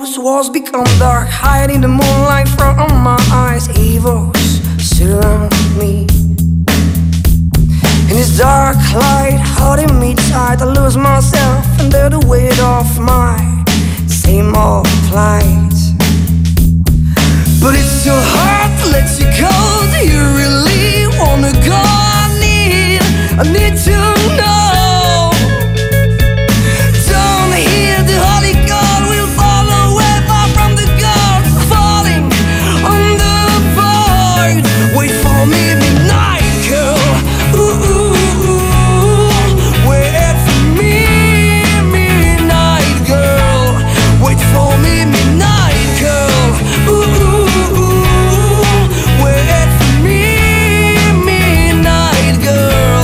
close, walls become dark, hiding the moonlight from my eyes. Evils surround me. In this dark light, holding me tight, I lose myself under the weight of my same old plight. But it's so hard to let you go. Do you really wanna go? I need to know. Don't hear the holy God will fall away far from the God, falling on the void. Wait for me, midnight girl. Ooh, ooh, ooh. Wait for me, midnight girl. Wait for me, midnight girl. Ooh, ooh, ooh. Wait for me, midnight girl.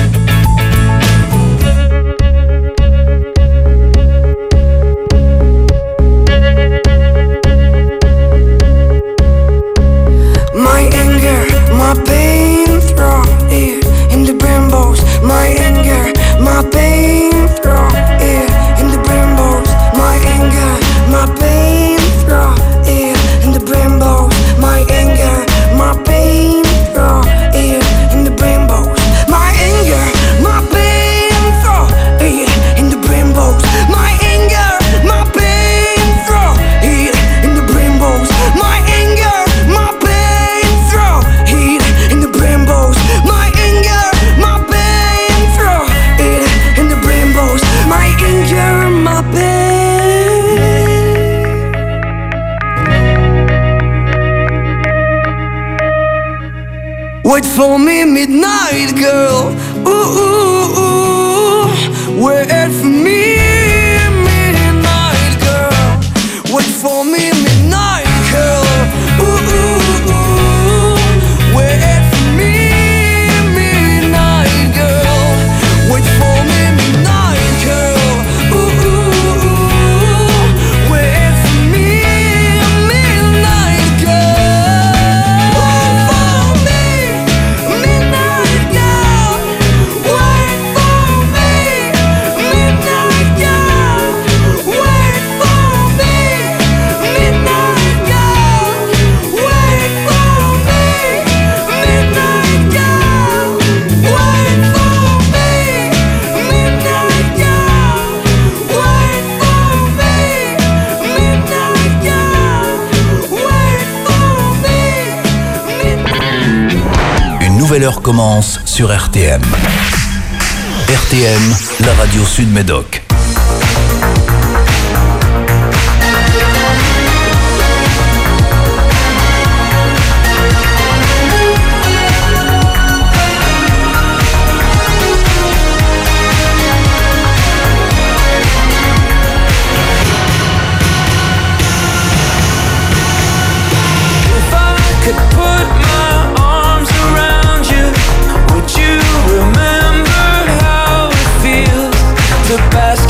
My anger, my pain, throw it in the brambles. My anger, my pain, throw it in the brambles. My anger, my pain, throw it in the brambles. My anger, my pain, throw it in the brambles. My anger, my pain, throw it in the brambles. My anger, my pain, throw it in the brambles. My anger, my pain, throw it in the brambles. My anger, my pain, throw it in the brambles. My anger, my pain. Wait for me, midnight girl. Ooh, ooh, ooh. Wait for me, midnight girl. Wait for me, midnight girl. Ooh, ooh, ooh. Wait for me, midnight girl. Wait for me, midnight girl. Ooh, ooh, ooh. Wait for me, midnight girl. Wait for me, midnight girl. Wait for me, midnight girl. Wait for me, midnight girl. Wait for me, midnight girl. Wait for me, midnight girl. Wait for me, midnight girl. Wait for me. Une nouvelle heure commence sur RTM. RTM, la radio Sud-Médoc. If I could put my arms around you, would you remember how it feels to bask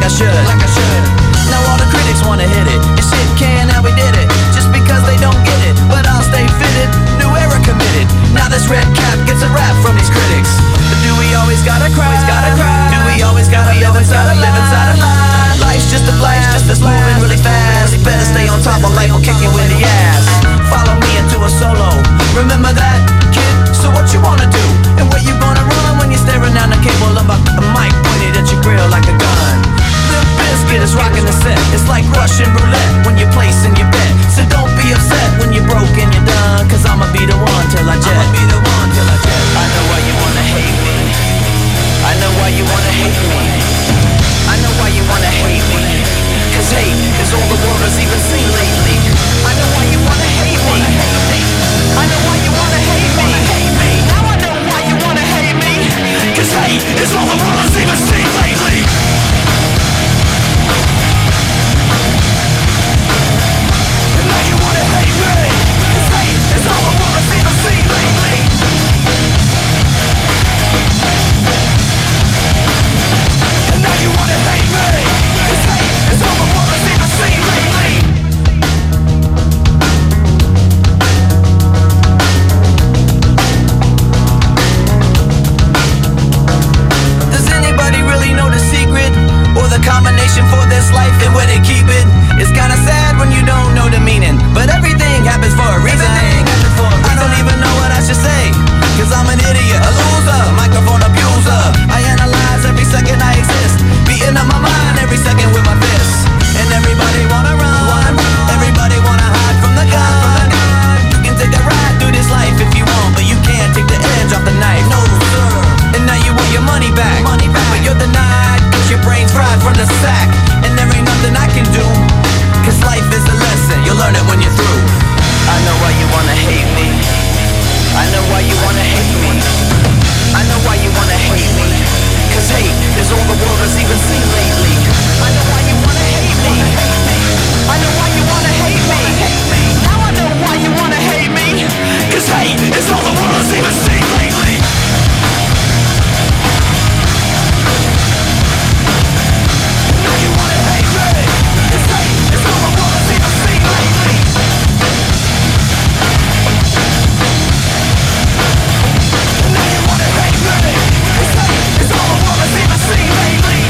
I should. Now all the critics wanna hit it, and shit can, and we did it. Just because they don't get it, but I'll stay fitted. New era committed. Now this red cap gets a rap from these critics. But do we always gotta cry? Do we always gotta live inside a lie? Life's just a blast, just that's moving really fast. Better stay on top of life or kick you in the ass. Follow me into a solo. Remember that, kid? So what you wanna do? And where you gonna run when you're staring down the cable of a mic pointed at your grill like a gun? Limp Bizkit is rocking the set. It's like Russian roulette when you're placing your bet. So don't be upset when you're broke and you're done, cause I'ma be the one till I jet. I know why you wanna hate me. I know why you wanna hate me. I know why you wanna hate me. Cause hate is all the world has even seen lately. I know why you wanna hate me. I know why you wanna hate me. Now I know why you wanna hate me. Cause hate is all the world has even seen lately. And now you wanna hate me. Cause hate is all the world has even seen lately. And now you wanna hate me. Cause hate is all the world has even seen lately. Does anybody really know the secret? Or the combination for this life and where they keep it? It's kinda sad when you don't know the meaning, but everything happens for a reason. I don't even know what I should say, cause I'm an idiot, a loser, microphone abuser. I analyze every second I exist, beating up my mind every second with my fists. And everybody wanna run, everybody wanna hide from the gun. You can take a ride through this life if you want, but you can't take the edge off the knife. No sir. And now you want your money back, but you're denied, cause your brain's fried from the sack. And there ain't nothing I can do, cause life is a lesson, you'll learn it when you're through. I know why you wanna hate me. I know why you wanna hate me. I know why you wanna hate me. Cause hate is all the world has even seen lately. I know why you wanna hate me. I know why you wanna hate me. Now I know why you wanna hate me. Cause hate is all the world has even seen lately. Now you wanna hate me. Cause hate is all the world has even seen lately. Now you wanna hate me. Cause hate is all the world has even seen lately.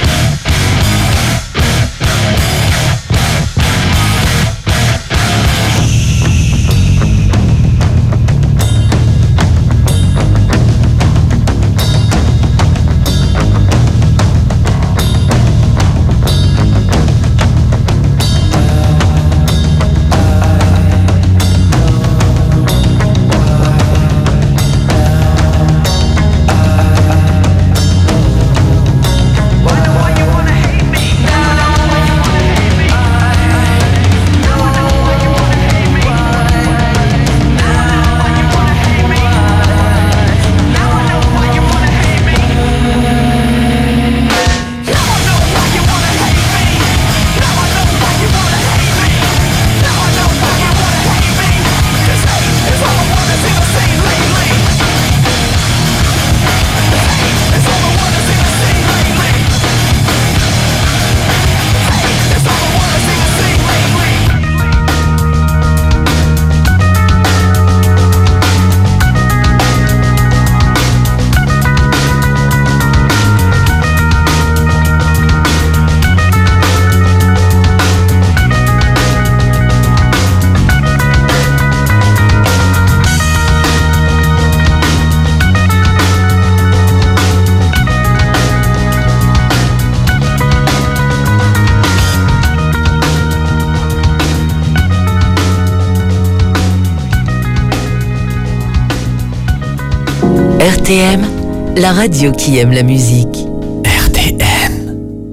RTM, la radio qui aime la musique. RTM.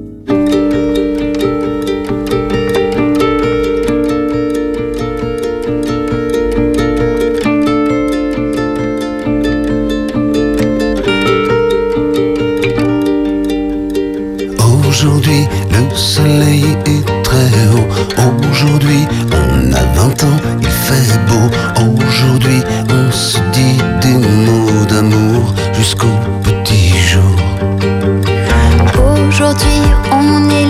Aujourd'hui, le soleil est très haut. Aujourd'hui, on a 20 ans, il fait beau. Aujourd'hui, on se dit des mots d'amour jusqu'au petit jour. Aujourd'hui, on est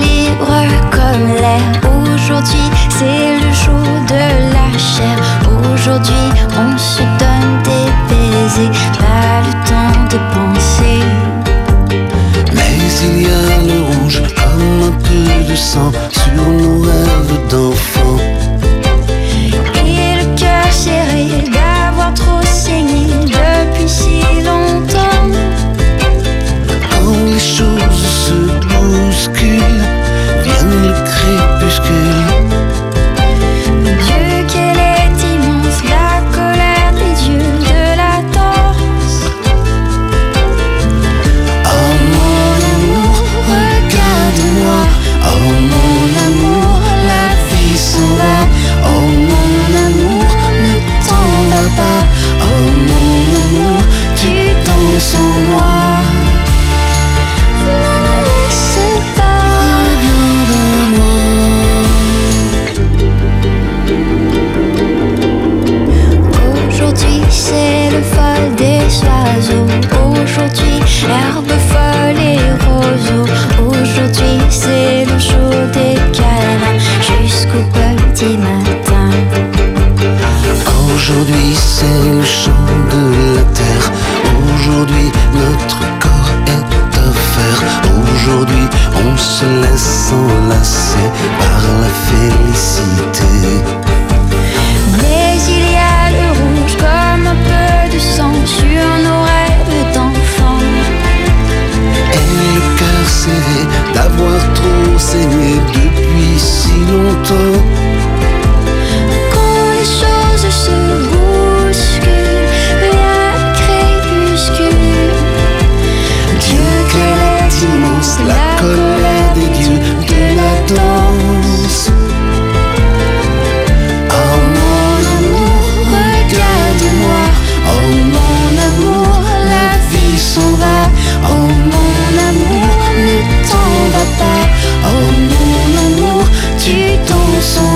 sang sur nos rêves d'enfants. Et le cœur serré d'avoir trop saigné depuis si longtemps. Quand les choses se bousculent, viennent le crépuscule. Dieu, quelle est immense la colère des dieux de la danse. Oh mon amour, regarde-moi. Oh mon amour, la vie s'en va. Oh mon amour, ne t'en va pas. Oh mon amour, tu danses en moi. Ne me laisse pas. Aujourd'hui c'est le vol des oiseaux. Aujourd'hui l'herbe folle et roseau. Aujourd'hui c'est le chaud des câlins jusqu'au petit matin. Aujourd'hui c'est le chant de la terre. Aujourd'hui notre corps est offert. Aujourd'hui on se laisse enlacer par la félicité. Mais il y a le rouge comme un peu de sang sur nos rêves d'enfants. Et le cœur serré d'avoir trop saigné depuis si longtemps. Quand les choses se bousculent, vient le crépuscule. Dieu, quelle est immense la colère des dieux de la danse. Oh mon amour, Regarde-moi, oh mon amour, la vie s'en va. Oh mon amour, ne t'en va pas. Oh mon amour, tu danses en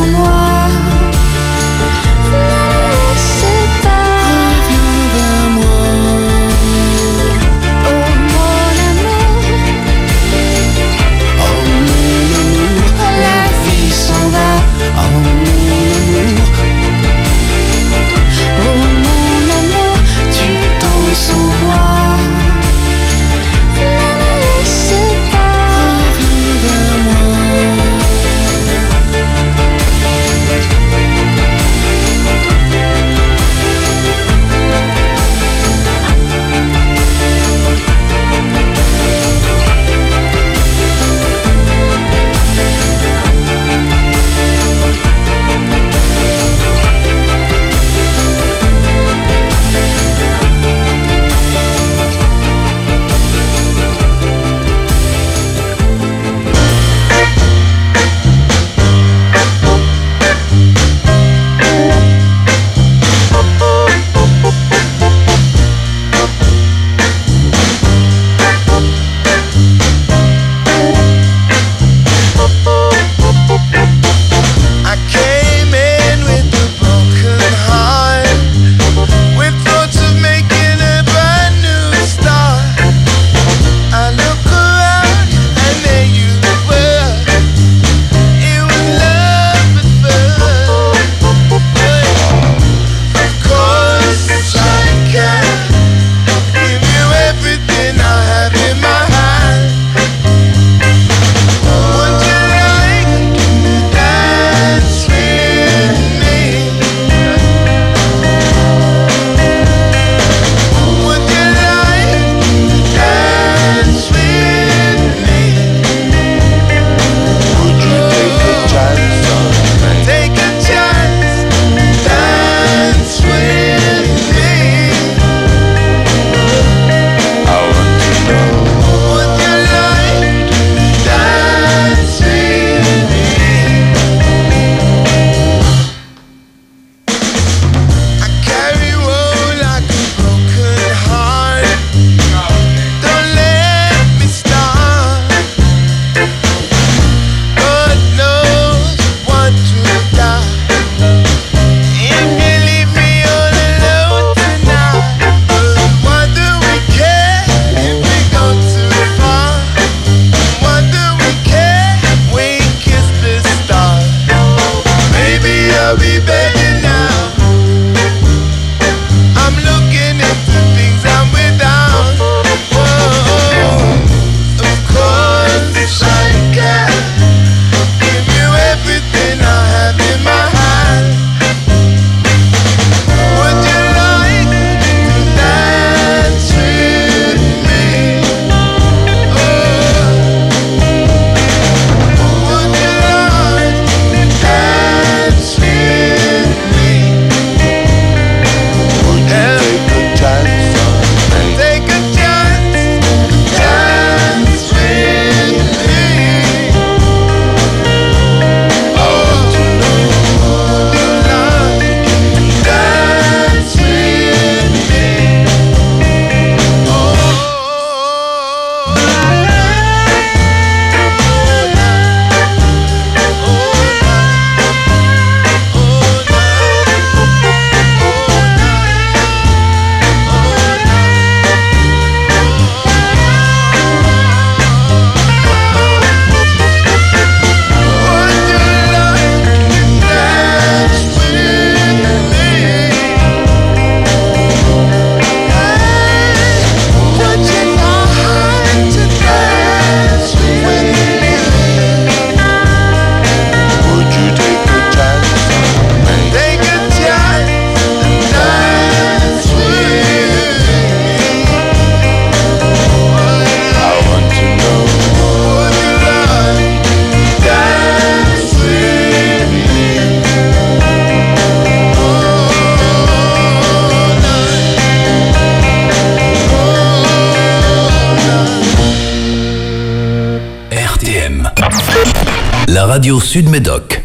RTM, la radio Sud-Médoc.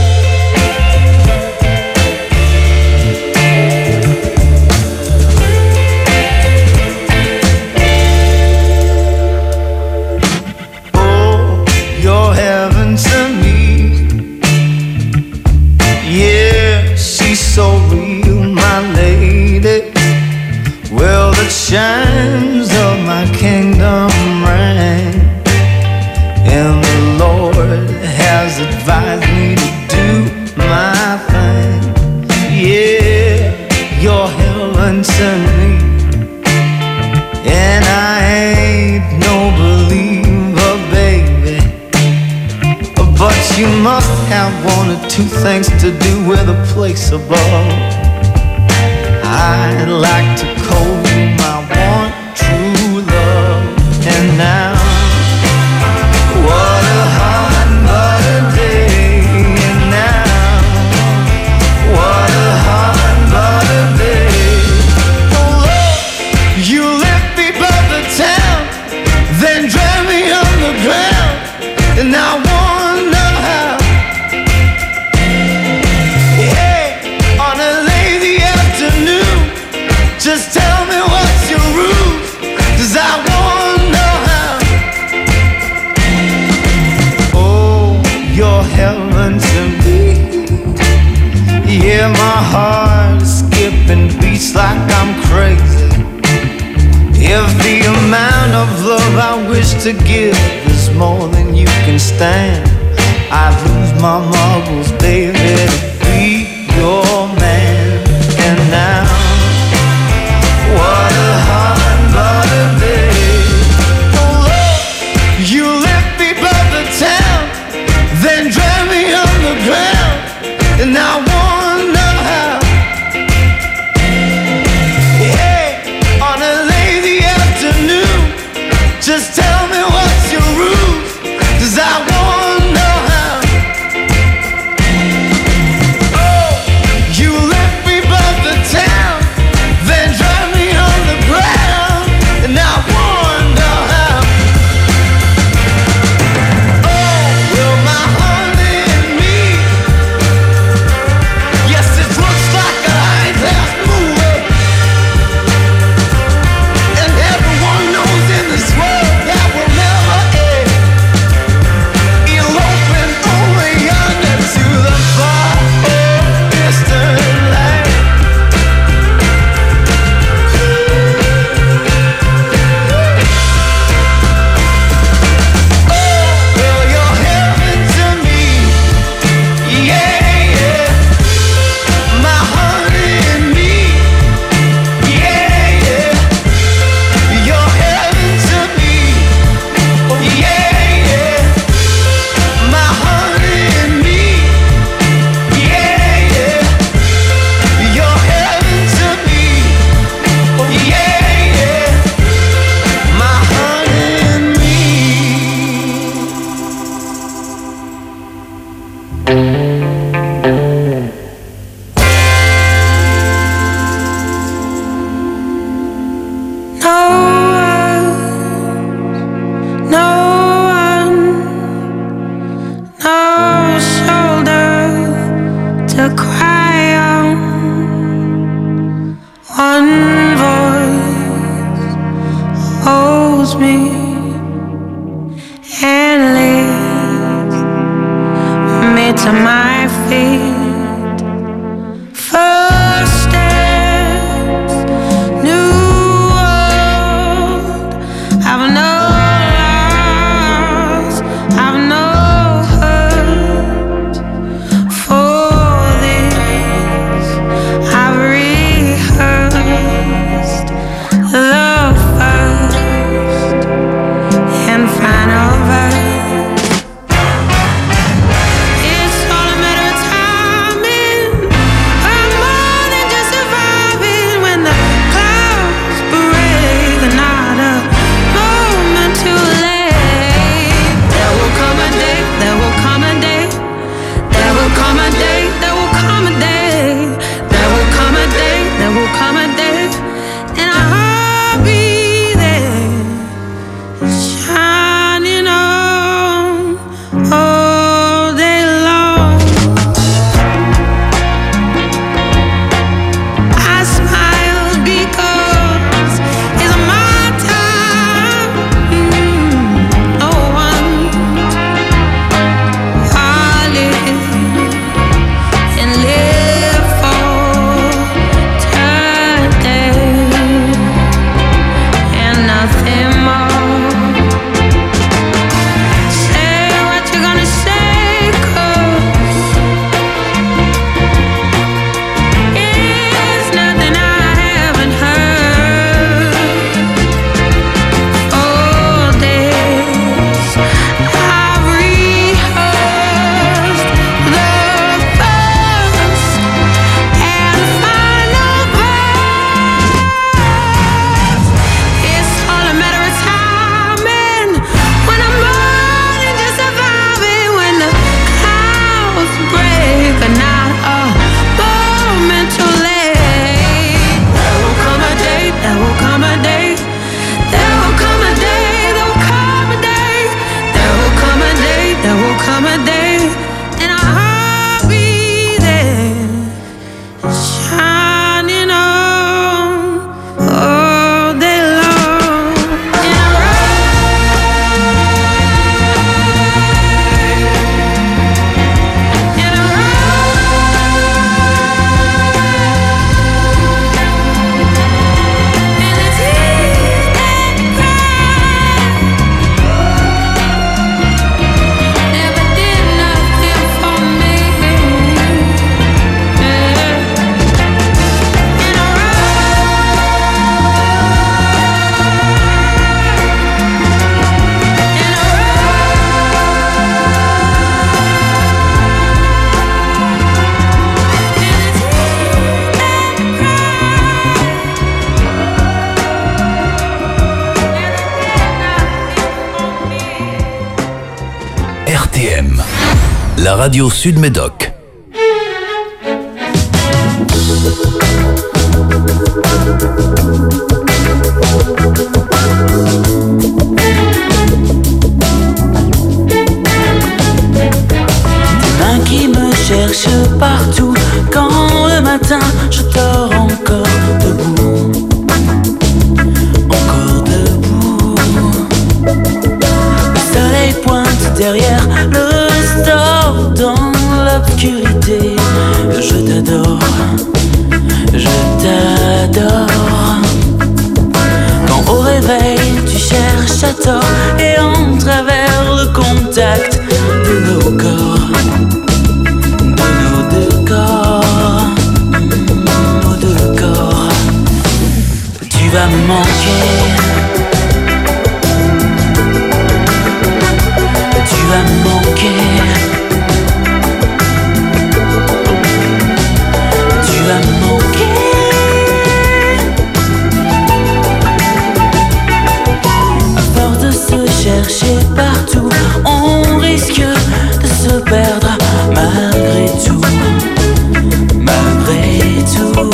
Oh, you're heaven to me. Yeah, she's so real, my lady. Well, the chimes of my kingdom ring, and the Lord has advised me to do my thing. Yeah, you're heaven to me, and I ain't no believer, baby, but you must have one or two things to do with a place above. I'd like to call you my one true love. And now, what a hot butter day. And now, what a hot butter day. Oh Lord, you lift me above the town, then drive me underground, and I wonder how. Yeah, on a lazy afternoon, just tell me what's your rules, 'cause I wonder how. Oh, you're heaven to me. Yeah, my heart is skipping beats like I'm crazy. If the amount of love I wish to give is more than you can stand, I'd lose my marbles, baby, to be your man. And now, what a hot butter day. Oh Lord, you lift me above the town, then drive me underground, and I wonder how. Yeah, on a lazy afternoon, just tell me what's your rules, 'cause I wonder how. Oh, you lift me above the town, then drive me on the ground, and I wonder how. Oh, will my honey and me, yes, it looks like a high-class movie, and everyone knows in this world that will never end. Eloping over yonder to the far distant land. Well, you're heaven to me, yeah, yeah. My honey and me, yeah, yeah. You're heaven to me, yeah, yeah. My honey and me, yeah, yeah. You're heaven to me, yeah, yeah. My honey and me. No one, no shoulder to cry on. One voice holds me and lifts me to my feet. First steps, new world. I've no loss, I've no hurt. For this, I've rehearsed the first and final verse. It's all RTM, la radio Sud-Médoc. Tes mains qui me cherchent partout, quand le matin je dors encore debout. Encore debout. Le soleil pointe derrière le store dans l'obscurité. Je t'adore, je t'adore. Quand au réveil tu cherches à tort et en travers le contact de nos corps, de nos deux corps, nos deux corps, tu vas me manquer. Tu vas me manquer. Tu vas me manquer. À force de se chercher partout, on risque de se perdre malgré tout. Malgré tout.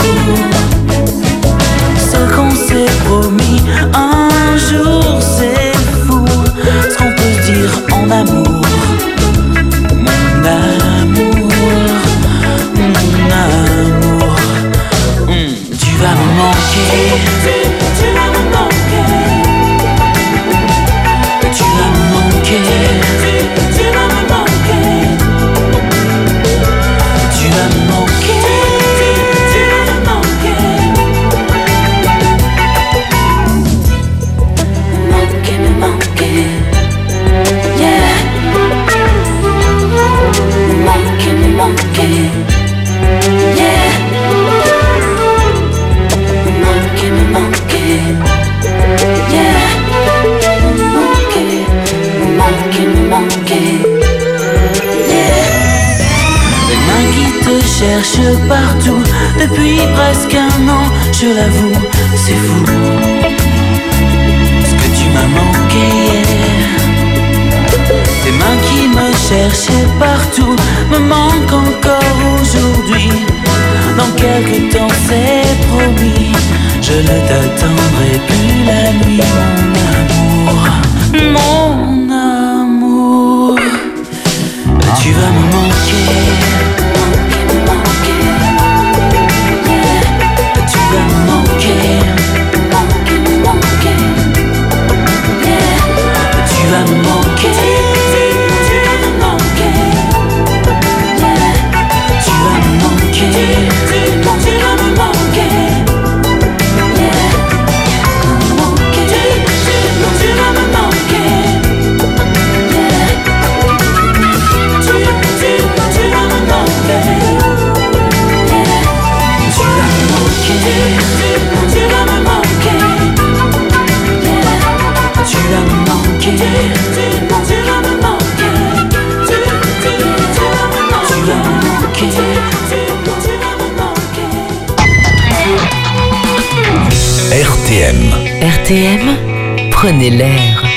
Ce qu'on s'est promis un jour, c'est fou. Ce qu'on peut se dire en amour. Mon amour, mon amour. Tu vas me manquer. Tu vas me manquer. Tu vas me manquer. Tu vas me manquer. Tu vas me manquer. Tu vas me manquer. Manquer, me manquer. Yeah. Me manquer, me manquer. Yeah. Me manquer, me manquer. Yeah. Me manquer, me manquer. Yeah. Les mains qui te cherchent partout depuis presque un an, je l'avoue, c'est fou. Ce que tu m'as manqué hier. Tes mains qui me cherchaient partout me manquent encore aujourd'hui. Dans quelque temps c'est promis, je ne t'attendrai plus la nuit, mon amour. Mon amour. Tu vas me manquer. Manquer, me manquer. Yeah. Tu vas me manquer. Manquer, me manquer. Yeah. Tu vas me manquer. Tu vas me manquer. Yeah. Tu vas me manquer. Tu vas me manquer. Yeah. Manquer. Tu vas me manquer. Yeah. Tu vas me manquer. Yeah. Tu vas me manquer. Tu vas me manquer. Yeah. Tu vas me manquer. Tu vas me manquer. Tu vas me manquer. RTM. RTM, prenez l'air.